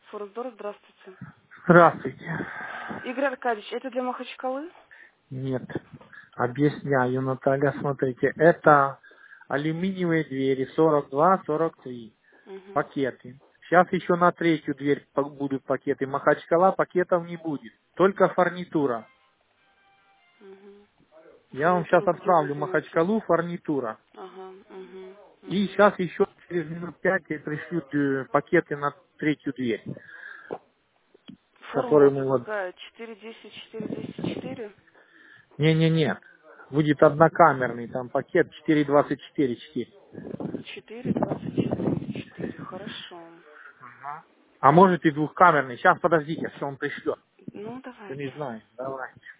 Форсдор, здравствуйте. Здравствуйте. Игорь Аркадьевич, это для Махачкалы? Нет. Объясняю, Наталья, смотрите. Это алюминиевые двери 42-43. Угу. Пакеты. Сейчас еще на третью дверь будут пакеты. Махачкала пакетов не будет. Только фурнитура. Угу. Я вам сейчас Фурнитуру где отправлю будете носить? Махачкалу фурнитура. Ага, угу, И угу. сейчас еще через минут 5 я пришлют пакеты на третью дверь. Которые Форма-то мы вот... какая? 410, 404? Не. Будет однокамерный там пакет 424. 424. Хорошо. А может и двухкамерный. Сейчас подождите, все он пришлет. Ну, Я не давайте. знаю. Давай.